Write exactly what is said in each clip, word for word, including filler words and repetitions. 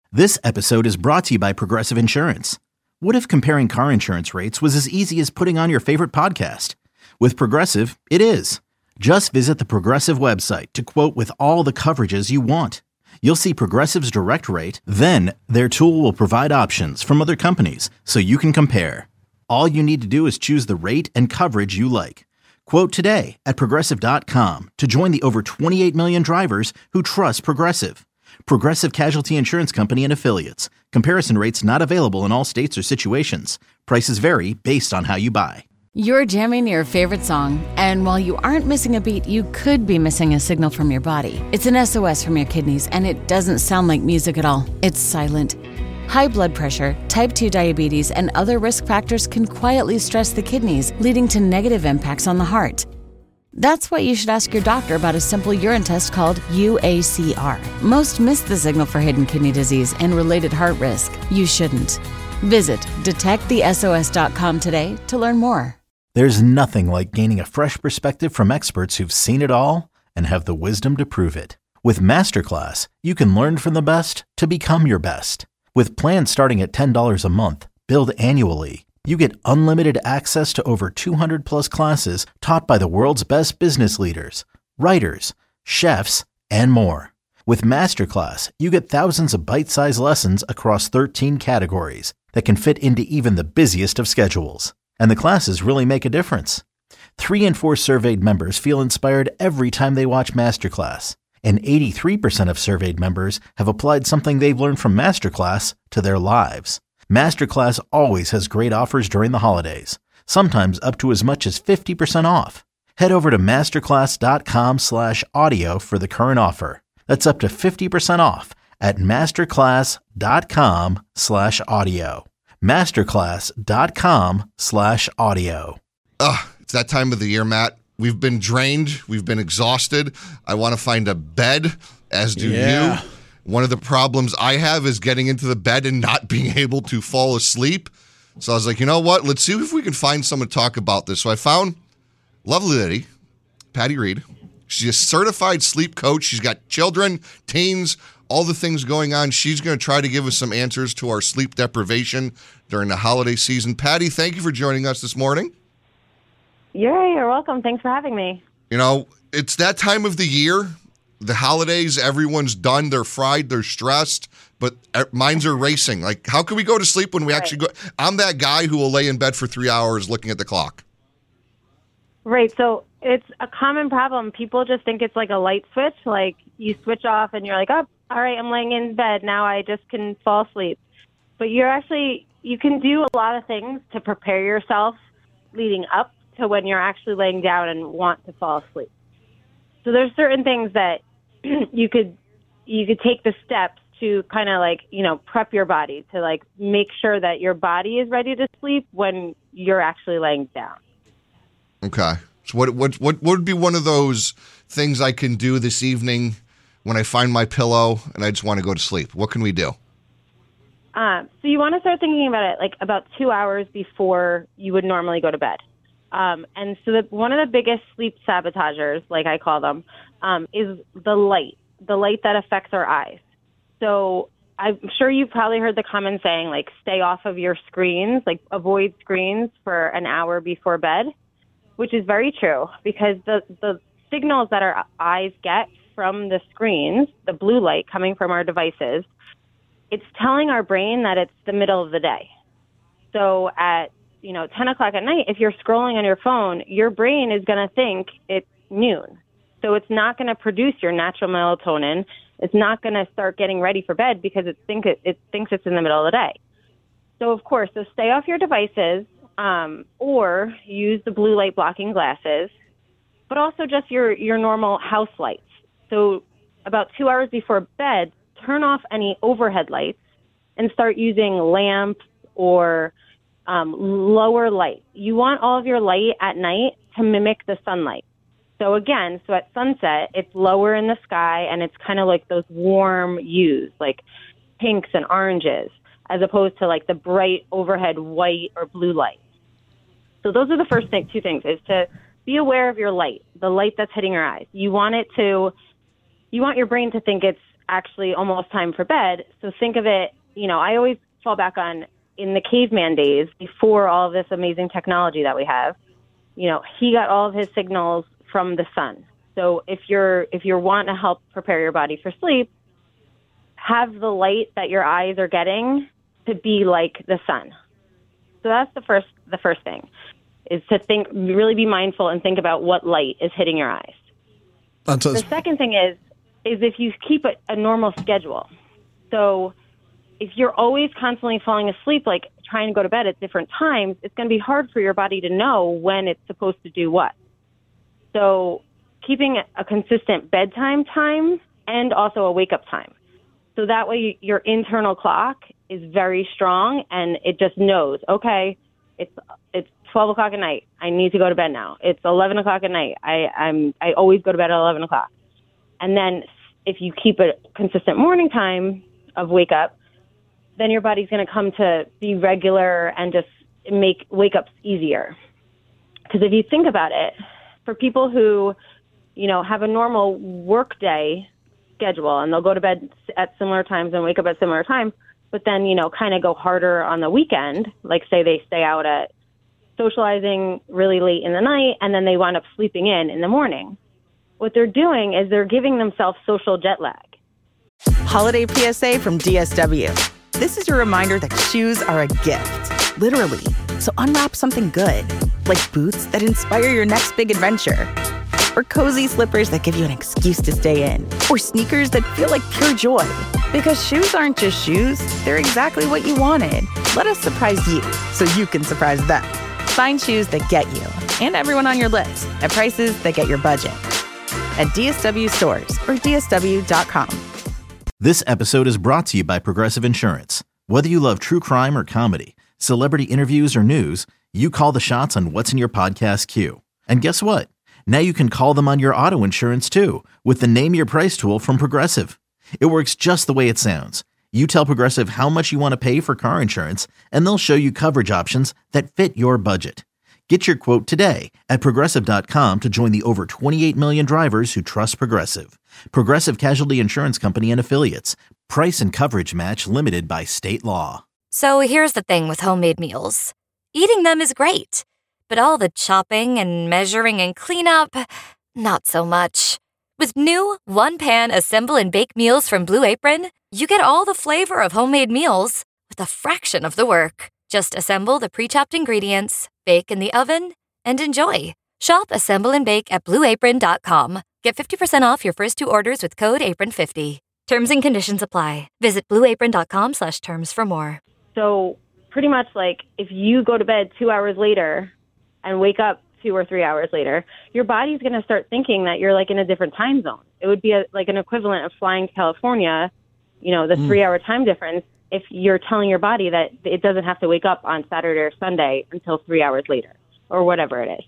This episode is brought to you by Progressive Insurance. What if comparing car insurance rates was as easy as putting on your favorite podcast? With Progressive, it is. Just visit the Progressive website to quote with all the coverages you want. You'll see Progressive's direct rate, then their tool will provide options from other companies so you can compare. All you need to do is choose the rate and coverage you like. Quote today at progressive dot com to join the over twenty-eight million drivers who trust Progressive. Progressive Casualty Insurance Company and Affiliates. Comparison rates not available in all states or situations. Prices vary based on how you buy. You're jamming your favorite song, and while you aren't missing a beat, you could be missing a signal from your body. It's an S O S from your kidneys, and it doesn't sound like music at all. It's silent. High blood pressure, type two diabetes, and other risk factors can quietly stress the kidneys, leading to negative impacts on the heart. That's why you should ask your doctor about a simple urine test called U A C R. Most miss the signal for hidden kidney disease and related heart risk. You shouldn't. Visit detect the S O S dot com today to learn more. There's nothing like gaining a fresh perspective from experts who've seen it all and have the wisdom to prove it. With Masterclass, you can learn from the best to become your best. With plans starting at ten dollars a month, billed annually, you get unlimited access to over two hundred plus classes taught by the world's best business leaders, writers, chefs, and more. With Masterclass, you get thousands of bite-sized lessons across thirteen categories that can fit into even the busiest of schedules. And the classes really make a difference. Three in four surveyed members feel inspired every time they watch Masterclass. And eighty-three percent of surveyed members have applied something they've learned from Masterclass to their lives. Masterclass always has great offers during the holidays, sometimes up to as much as fifty percent off. Head over to masterclass.com slash audio for the current offer. That's up to fifty percent off at masterclass.com slash audio. Masterclass.com slash audio. Ugh, it's that time of the year, Matt. We've been drained. We've been exhausted. I want to find a bed, as do Yeah. you. One of the problems I have is getting into the bed and not being able to fall asleep. So I was like, you know what? Let's see if we can find someone to talk about this. So I found lovely lady, Patty Reed. She's a certified sleep coach. She's got children, teens, all the things going on. She's going to try to give us some answers to our sleep deprivation during the holiday season. Patty, thank you for joining us this morning. Yeah, you're welcome. Thanks for having me. You know, it's that time of the year. The holidays, everyone's done. They're fried. They're stressed. But minds are racing. Like, how can we go to sleep when we Right. actually go? I'm that guy who will lay in bed for three hours looking at the clock. Right. So it's a common problem. People just think it's like a light switch. Like you switch off and you're like, oh, all right, I'm laying in bed. Now I just can fall asleep. But you're actually, you can do a lot of things to prepare yourself leading up to when you're actually laying down and want to fall asleep. So there's certain things that you could you could take the steps to kind of like, you know, prep your body to like make sure that your body is ready to sleep when you're actually laying down. Okay. So what what what would be one of those things I can do this evening when I find my pillow and I just want to go to sleep? What can we do? Um, so you want to start thinking about it like about two hours before you would normally go to bed. Um, and so the, one of the biggest sleep sabotagers, like I call them, um, is the light, the light that affects our eyes. So I'm sure you've probably heard the common saying, like, stay off of your screens, like avoid screens for an hour before bed, which is very true because the, the signals that our eyes get from the screens, the blue light coming from our devices, it's telling our brain that it's the middle of the day. So at you know, ten o'clock at night, if you're scrolling on your phone, your brain is going to think it's noon. So it's not going to produce your natural melatonin. It's not going to start getting ready for bed because it, think it, it thinks it's in the middle of the day. So, of course, so stay off your devices um, or use the blue light blocking glasses, but also just your, your normal house lights. So about two hours before bed, turn off any overhead lights and start using lamps or Um, lower light. You want all of your light at night to mimic the sunlight. So again, so at sunset, it's lower in the sky and it's kind of like those warm hues, like pinks and oranges, as opposed to like the bright overhead white or blue light. So those are the first thing, two things, is to be aware of your light, the light that's hitting your eyes. You want it to, you want your brain to think it's actually almost time for bed. So think of it, you know, I always fall back on in the caveman days before all of this amazing technology that we have. You know, he got all of his signals from the sun. So if you're if you're wanting to help prepare your body for sleep, have the light that your eyes are getting to be like the sun. So that's the first the first thing, is to think, really be mindful and think about what light is hitting your eyes. That's the second thing is is if you keep a, a normal schedule. So if you're always constantly falling asleep, like trying to go to bed at different times, it's going to be hard for your body to know when it's supposed to do what. So keeping a consistent bedtime time and also a wake-up time. So that way your internal clock is very strong and it just knows, okay, it's it's twelve o'clock at night. I need to go to bed now. It's eleven o'clock at night. I, I'm I always go to bed at eleven o'clock. And then if you keep a consistent morning time of wake up, then your body's going to come to be regular and just make wake-ups easier. Because if you think about it, for people who, you know, have a normal work day schedule and they'll go to bed at similar times and wake up at similar times, but then, you know, kind of go harder on the weekend, like say they stay out at socializing really late in the night and then they wind up sleeping in in the morning. What they're doing is they're giving themselves social jet lag. Holiday P S A from D S W. This is your reminder that shoes are a gift, literally. So unwrap something good, like boots that inspire your next big adventure, or cozy slippers that give you an excuse to stay in, or sneakers that feel like pure joy. Because shoes aren't just shoes, they're exactly what you wanted. Let us surprise you so you can surprise them. Find shoes that get you and everyone on your list at prices that get your budget. At D S W stores or D S W dot com. This episode is brought to you by Progressive Insurance. Whether you love true crime or comedy, celebrity interviews or news, you call the shots on what's in your podcast queue. And guess what? Now you can call them on your auto insurance too with the Name Your Price tool from Progressive. It works just the way it sounds. You tell Progressive how much you want to pay for car insurance, and they'll show you coverage options that fit your budget. Get your quote today at Progressive dot com to join the over twenty-eight million drivers who trust Progressive. Progressive Casualty Insurance Company and Affiliates. Price and coverage match limited by state law. So here's the thing with homemade meals. Eating them is great, but all the chopping and measuring and cleanup, not so much. With new one-pan assemble and bake meals from Blue Apron, you get all the flavor of homemade meals with a fraction of the work. Just assemble the pre-chopped ingredients, bake in the oven, and enjoy. Shop, assemble, and bake at blue apron dot com. Get fifty percent off your first two orders with code apron fifty. Terms and conditions apply. Visit blue apron dot com slash terms for more. So pretty much like if you go to bed two hours later and wake up two or three hours later, your body's going to start thinking that you're like in a different time zone. It would be a, like an equivalent of flying to California, you know, the mm. three hour time difference, if you're telling your body that it doesn't have to wake up on Saturday or Sunday until three hours later or whatever it is.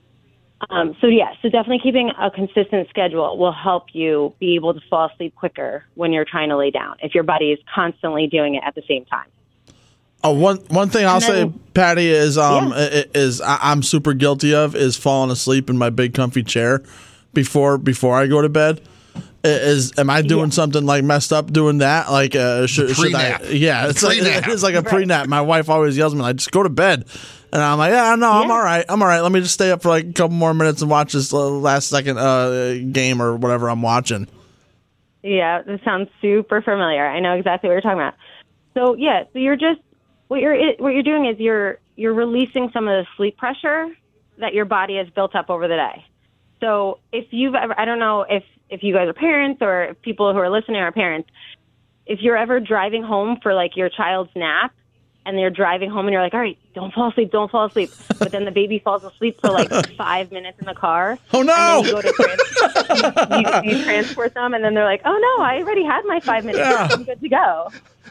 Um, so, yeah, so definitely keeping a consistent schedule will help you be able to fall asleep quicker when you're trying to lay down, if your body is constantly doing it at the same time. Oh, one one thing I'll then, say, Patty, is um yeah. is I'm super guilty of is falling asleep in my big comfy chair before before I go to bed. Is am I doing yeah. something like messed up doing that? Like uh, should, should I? Yeah, it's like, it is like a pre nap. My wife always yells at me like, "Just go to bed," and I'm like, "Yeah, no, yeah. I'm all right. I'm all right. Let me just stay up for like a couple more minutes and watch this last second uh, game or whatever I'm watching." Yeah, this sounds super familiar. I know exactly what you're talking about. So yeah, so you're just what you're what you're doing is you're you're releasing some of the sleep pressure that your body has built up over the day. So if you've ever, I don't know if, if you guys are parents or if people who are listening are parents, if you're ever driving home for like your child's nap and they're driving home and you're like, all right, don't fall asleep, don't fall asleep. But then the baby falls asleep for like five minutes in the car. Oh, no. And then you go to trans- you, you, you transport them and then they're like, oh, no, I already had my five minutes. Yeah. I'm good to go.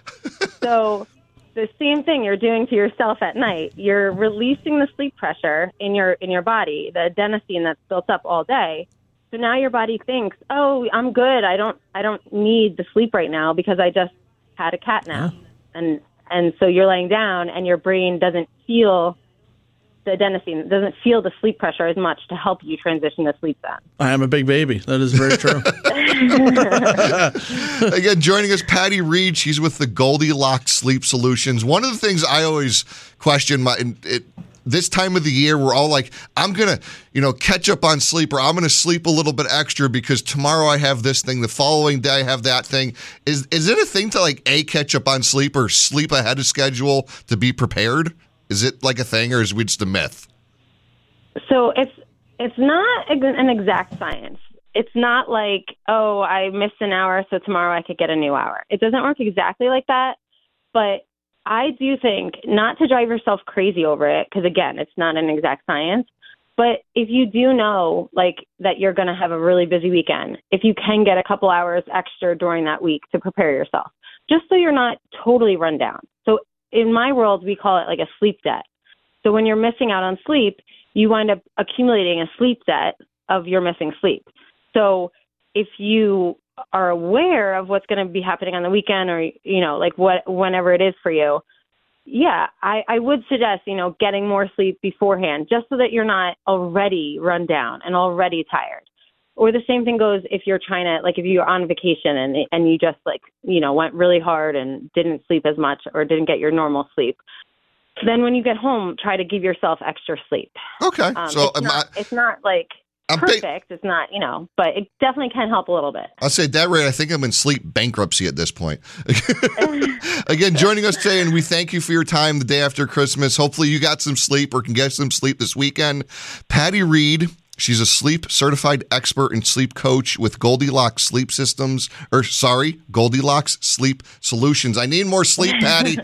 So the same thing you're doing to yourself at night. You're releasing the sleep pressure in your in your body, the adenosine that's built up all day. So now your body thinks, "Oh, I'm good. I don't I don't need the sleep right now because I just had a cat nap." Yeah. And and so you're laying down and your brain doesn't feel the adenosine. It doesn't feel the sleep pressure as much to help you transition to sleep then. I am a big baby. That is very true. Again, joining us, Patty Reed. She's with the Goldilocks Sleep Solutions. One of the things I always question, my it, this time of the year, we're all like, I'm going to, you know, catch up on sleep, or I'm going to sleep a little bit extra because tomorrow I have this thing, the following day I have that thing. Is is it a thing to like, A, catch up on sleep or sleep ahead of schedule to be prepared? Is it like a thing, or is it just a myth? So it's it's not an exact science. It's not like, oh, I missed an hour, so tomorrow I could get a new hour. It doesn't work exactly like that, but I do think not to drive yourself crazy over it, because, again, it's not an exact science, but if you do know, like, that you're going to have a really busy weekend, if you can get a couple hours extra during that week to prepare yourself, just so you're not totally run down. So in my world, we call it like a sleep debt. So when you're missing out on sleep, you wind up accumulating a sleep debt of your missing sleep. So if you are aware of what's going to be happening on the weekend, or, you know, like what, whenever it is for you, yeah, I, I would suggest, you know, getting more sleep beforehand, just so that you're not already run down and already tired. Or the same thing goes if you're trying to, like, if you're on vacation and and you just, like, you know, went really hard and didn't sleep as much or didn't get your normal sleep. Then when you get home, try to give yourself extra sleep. Okay. Um, so it's, am not, I, it's not like I'm perfect. Ba- it's not, you know, but it definitely can help a little bit. I'll say that rate, I think I'm in sleep bankruptcy at this point. Again, joining us today, and we thank you for your time the day after Christmas. Hopefully you got some sleep or can get some sleep this weekend. Patty Reed. She's a sleep certified expert and sleep coach with Goldilocks Sleep Systems, or sorry, Goldilocks Sleep Solutions. I need more sleep, Patty.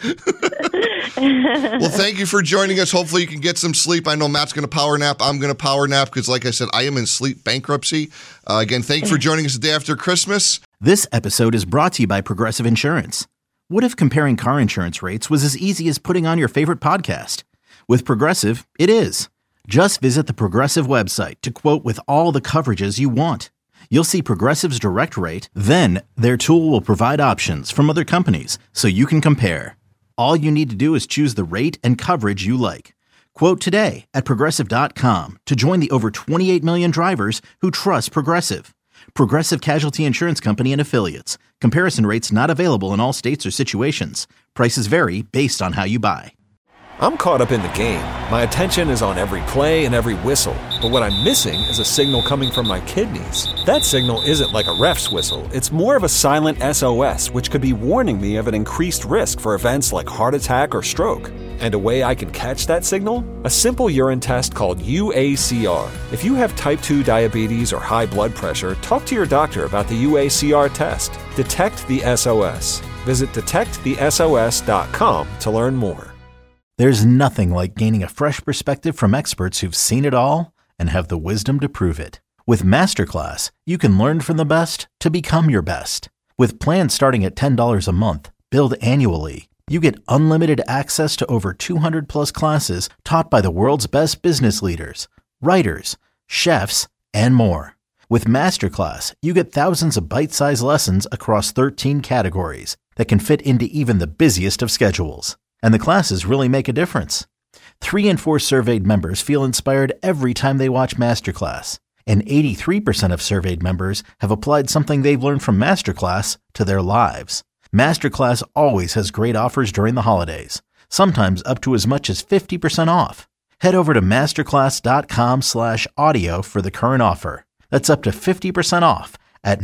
Well, thank you for joining us. Hopefully you can get some sleep. I know Matt's going to power nap. I'm going to power nap because, like I said, I am in sleep bankruptcy. Uh, again, thank you for joining us the day after Christmas. This episode is brought to you by Progressive Insurance. What if comparing car insurance rates was as easy as putting on your favorite podcast? With Progressive, it is. Just visit the Progressive website to quote with all the coverages you want. You'll see Progressive's direct rate, then their tool will provide options from other companies so you can compare. All you need to do is choose the rate and coverage you like. Quote today at Progressive dot com to join the over twenty-eight million drivers who trust Progressive. Progressive Casualty Insurance Company and Affiliates. Comparison rates not available in all states or situations. Prices vary based on how you buy. I'm caught up in the game. My attention is on every play and every whistle. But what I'm missing is a signal coming from my kidneys. That signal isn't like a ref's whistle. It's more of a silent S O S, which could be warning me of an increased risk for events like heart attack or stroke. And a way I can catch that signal? A simple urine test called U A C R. If you have type two diabetes or high blood pressure, talk to your doctor about the U A C R test. Detect the S O S. Visit detect the S O S dot com to learn more. There's nothing like gaining a fresh perspective from experts who've seen it all and have the wisdom to prove it. With Masterclass, you can learn from the best to become your best. With plans starting at ten dollars a month, billed annually, you get unlimited access to over two hundred plus classes taught by the world's best business leaders, writers, chefs, and more. With Masterclass, you get thousands of bite-sized lessons across thirteen categories that can fit into even the busiest of schedules. And the classes really make a difference. Three in four surveyed members feel inspired every time they watch Masterclass. And eighty-three percent of surveyed members have applied something they've learned from Masterclass to their lives. Masterclass always has great offers during the holidays, sometimes up to as much as fifty percent off. Head over to masterclass.com slash audio for the current offer. That's up to fifty percent off at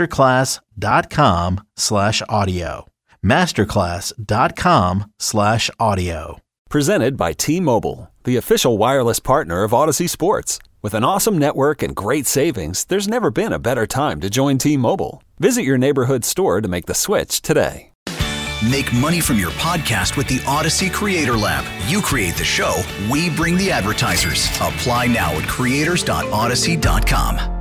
masterclass.com slash audio. Masterclass.com slash audio. Presented by T-Mobile, the official wireless partner of Odyssey Sports. With an awesome network and great savings, there's never been a better time to join T-Mobile. Visit your neighborhood store to make the switch today. Make money from your podcast with the Odyssey Creator Lab. You create the show, we bring the advertisers. Apply now at creators dot odyssey dot com.